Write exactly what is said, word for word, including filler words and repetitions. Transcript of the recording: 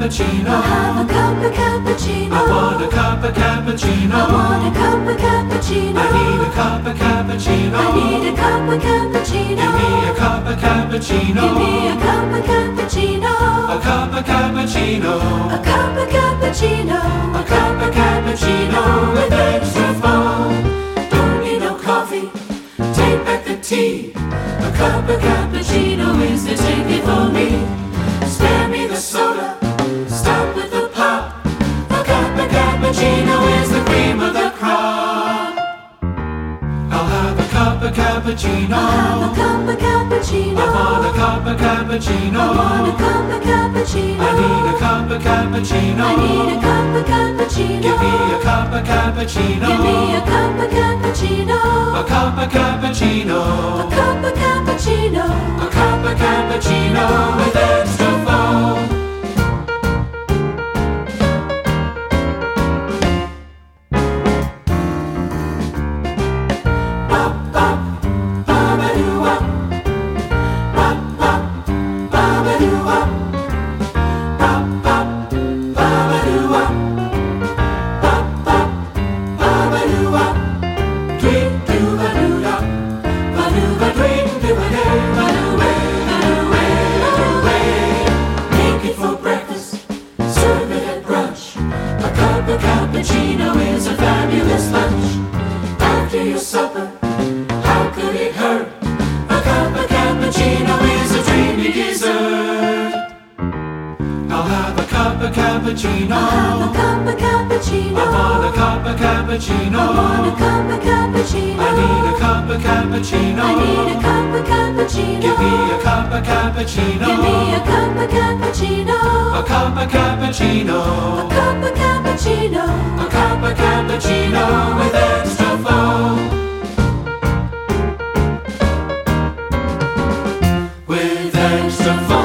cappuccino. I'll have a cup of cappuccino. I want a cup of cappuccino. I want a cup of cappuccino. I need a cup of cappuccino. I need a cup of cappuccino. Give me a cup of cappuccino. Give me a cup of cappuccino. A cup of cappuccino. A cup of cappuccino. A cup of cappuccino with extra foam. Don't need no coffee. Take back the tea. A cup of cappuccino is the ticket for me. Spare me the soda. Stop with the pop. A cup of cappuccino is the cream of the crop. I'll have a cup of cappuccino. I'll have a cup of cappuccino. I want a cup of cappuccino. I want a cup of cappuccino. I need a cup of cappuccino. I need a cup of cappuccino. Give me a cup of cappuccino. Give me a cup of cappuccino. A cup of cappuccino. A cup of cappuccino. A cup of cappuccino with extra foam. Bop bop, ba-ba-doo-wop. Bop bop, ba-ba-doo-wop. Bop bop, ba-ba-doo-wop. Bop bop, ba-ba-doo-wop. Tweet-doo-ba-doo-da. Ba-doo-ba-tweet-doo-ba-day. Ba-doo-way, ba-doo-way, ba-doo-way. Make it for breakfast, serve it at brunch. A cup of cappuccino is a fabulous lunch. After your supper, how could it hurt? A cup of cappuccino is a dreamy dessert. I'll have a cup of cappuccino. I'll have a cup of cappuccino. I want a cup of cappuccino. I want a cup of cappuccino. I need a cup of cappuccino. I need a cup of cappuccino. Give me a cup of cappuccino. Give me a cup of cappuccino. A cup of cappuccino. A cup of cappuccino. A cup of cappuccino with extra foam. With extra foam.